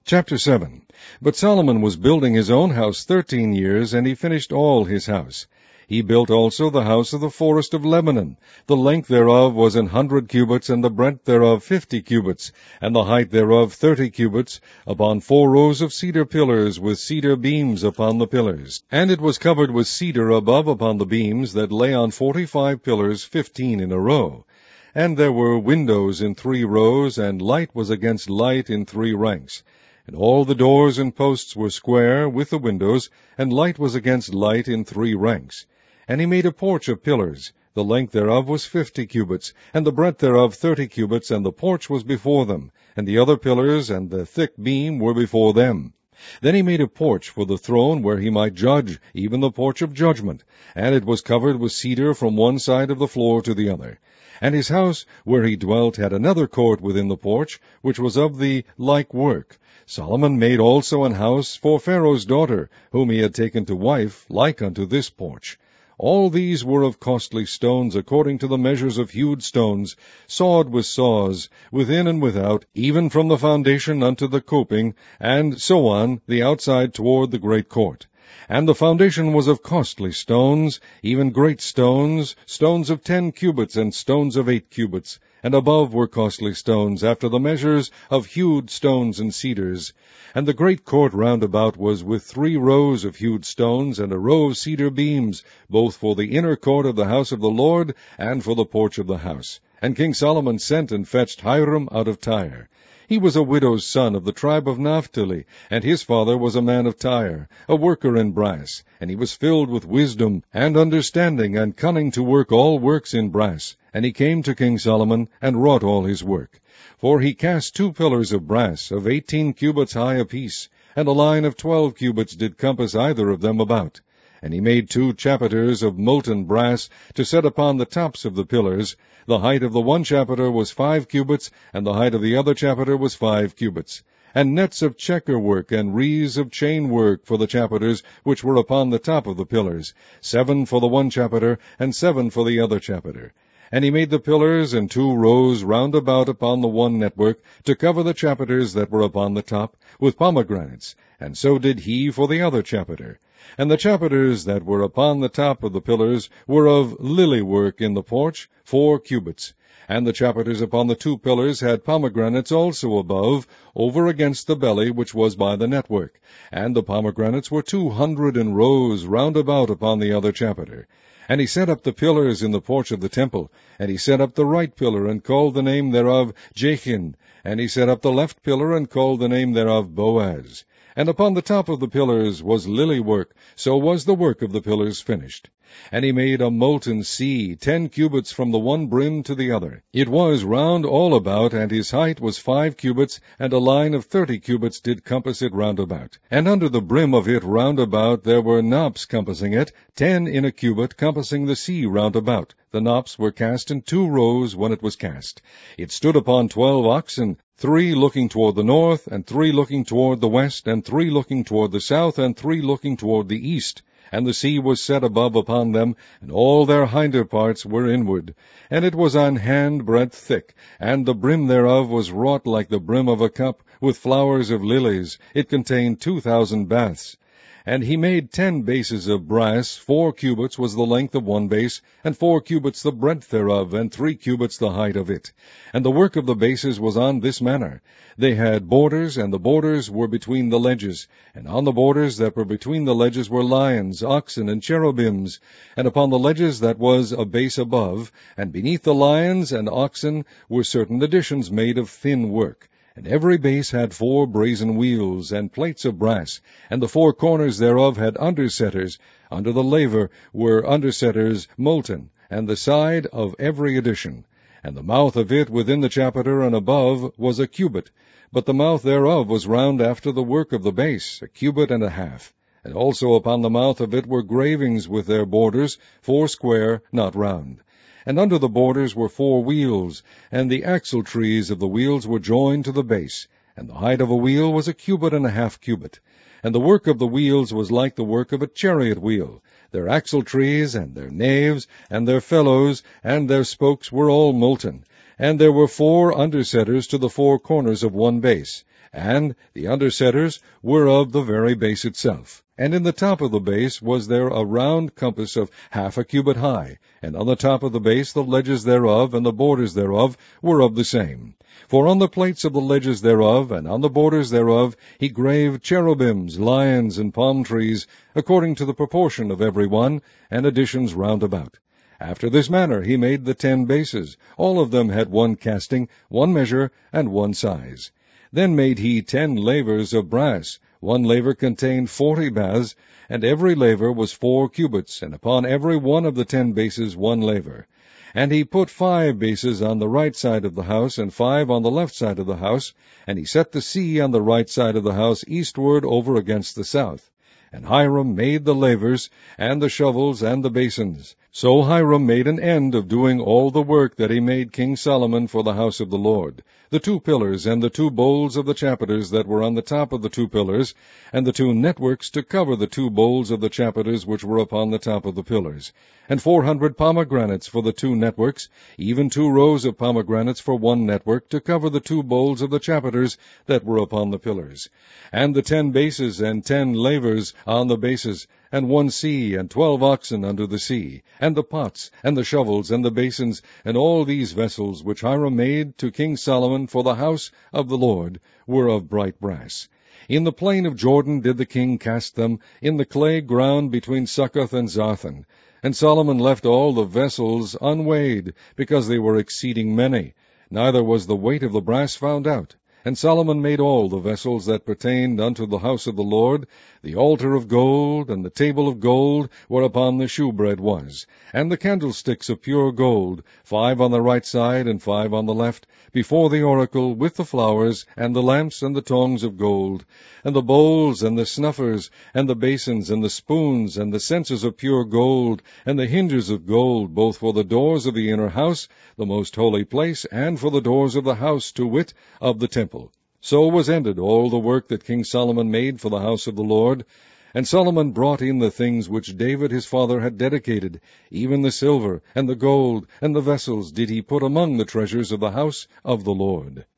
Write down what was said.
Chapter 7. But Solomon was building his own house 13 years, and he finished all his house. He built also the house of the forest of Lebanon. The length thereof was 100 cubits, and the breadth thereof 50 cubits, and the height thereof 30 cubits, upon 4 rows of cedar pillars, with cedar beams upon the pillars. And it was covered with cedar above upon the beams, that lay on 45 pillars, 15 in a row. And there were windows in 3 rows, and light was against light in 3 ranks. And all the doors and posts were square, with the windows, and light was against light in 3 ranks. And he made a porch of pillars. The length thereof was 50 cubits, and the breadth thereof 30 cubits, and the porch was before them, and the other pillars and the thick beam were before them. Then he made a porch for the throne where he might judge, even the porch of judgment, and it was covered with cedar from one side of the floor to the other. And his house where he dwelt had another court within the porch, which was of the like work. Solomon made also an house for Pharaoh's daughter, whom he had taken to wife, like unto this porch. All these were of costly stones, according to the measures of hewed stones, sawed with saws, within and without, even from the foundation unto the coping, and so on the outside toward the great court. And the foundation was of costly stones, even great stones, stones of 10 cubits, and stones of 8 cubits. And above were costly stones, after the measures of hewed stones and cedars. And the great court round about was with 3 rows of hewed stones, and a row of cedar beams, both for the inner court of the house of the Lord, and for the porch of the house. And King Solomon sent and fetched Hiram out of Tyre. He was a widow's son of the tribe of Naphtali, and his father was a man of Tyre, a worker in brass, and he was filled with wisdom and understanding, and cunning to work all works in brass. And he came to King Solomon, and wrought all his work. For he cast 2 pillars of brass, of 18 cubits high apiece, and a line of 12 cubits did compass either of them about. And he made 2 chapiters of molten brass, to set upon the tops of the pillars. The height of the one chapiter was 5 cubits, and the height of the other chapiter was 5 cubits. And nets of checker work, and wreaths of chain work for the chapiters, which were upon the top of the pillars, 7 for the one chapiter, and 7 for the other chapiter. And he made the pillars in 2 rows round about upon the one network, to cover the chapiters that were upon the top, with pomegranates, and so did he for the other chapiter. And the chapiters that were upon the top of the pillars were of lily work in the porch, 4 cubits. And the chapiters upon the 2 pillars had pomegranates also above, over against the belly which was by the network. And the pomegranates were 200 in rows round about upon the other chapiter. And he set up the pillars in the porch of the temple. And he set up the right pillar, and called the name thereof Jachin. And he set up the left pillar, and called the name thereof Boaz. And upon the top of the pillars was lily work, so was the work of the pillars finished. And he made a molten sea, 10 cubits from the one brim to the other. It was round all about, and his height was 5 cubits, and a line of 30 cubits did compass it round about. And under the brim of it round about there were knops compassing it, 10 in a cubit, compassing the sea round about. The knops were cast in 2 rows when it was cast. It stood upon 12 oxen, 3 looking toward the north, and 3 looking toward the west, and 3 looking toward the south, and 3 looking toward the east. And the sea was set above upon them, and all their hinder parts were inward. And it was an handbreadth thick, and the brim thereof was wrought like the brim of a cup, with flowers of lilies. It contained 2,000 baths. And he made 10 bases of brass, 4 cubits was the length of one base, and 4 cubits the breadth thereof, and 3 cubits the height of it. And the work of the bases was on this manner. They had borders, and the borders were between the ledges. And on the borders that were between the ledges were lions, oxen, and cherubims. And upon the ledges that was a base above, and beneath the lions and oxen were certain additions made of thin work. And every base had 4 brazen wheels, and plates of brass, and the 4 corners thereof had undersetters. Under the laver were undersetters molten, and the side of every addition. And the mouth of it within the chapiter and above was a cubit, but the mouth thereof was round after the work of the base, a cubit and a half. And also upon the mouth of it were gravings with their borders, 4 square, not round. And under the borders were 4 wheels, and the axletrees of the wheels were joined to the base. And the height of a wheel was a cubit and a half cubit. And the work of the wheels was like the work of a chariot wheel. Their axletrees, and their naves, and their felloes, and their spokes were all molten. And there were 4 undersetters to the 4 corners of one base. and the undersetters were of the very base itself. And in the top of the base was there a round compass of 1/2 cubit high, and on the top of the base the ledges thereof and the borders thereof were of the same. For on the plates of the ledges thereof and on the borders thereof he graved cherubims, lions, and palm trees, according to the proportion of every one, and additions round about. After this manner he made the 10 bases. All of them had one casting, one measure, and one size. Then made he 10 lavers of brass. One laver contained 40 baths, and every laver was 4 cubits, and upon every one of the 10 bases one laver. And he put 5 bases on the right side of the house, and 5 on the left side of the house, and he set the sea on the right side of the house eastward over against the south. And Hiram made the lavers, and the shovels, and the basins. So Hiram made an end of doing all the work that he made King Solomon for the house of the Lord, the 2 pillars, and the 2 bowls of the chapiters that were on the top of the 2 pillars, and the 2 networks to cover the 2 bowls of the chapiters which were upon the top of the pillars, and 400 pomegranates for the 2 networks, even 2 rows of pomegranates for 1 network to cover the 2 bowls of the chapiters that were upon the pillars, and the 10 bases and 10 lavers on the bases, and 1 sea, and 12 oxen under the sea, and the pots, and the shovels, and the basins, and all these vessels which Hiram made to King Solomon for the house of the Lord were of bright brass. In the plain of Jordan did the king cast them, in the clay ground between Succoth and Zarthan. And Solomon left all the vessels unweighed, because they were exceeding many, neither was the weight of the brass found out. And Solomon made all the vessels that pertained unto the house of the Lord, the altar of gold, and the table of gold, whereupon the shewbread was, and the candlesticks of pure gold, 5 on the right side, and 5 on the left, before the oracle, with the flowers, and the lamps, and the tongs of gold, and the bowls, and the snuffers, and the basins, and the spoons, and the censers of pure gold, and the hinges of gold, both for the doors of the inner house, the most holy place, and for the doors of the house, to wit, of the temple. So was ended all the work that King Solomon made for the house of the Lord. And Solomon brought in the things which David his father had dedicated, even the silver, and the gold, and the vessels did he put among the treasures of the house of the Lord.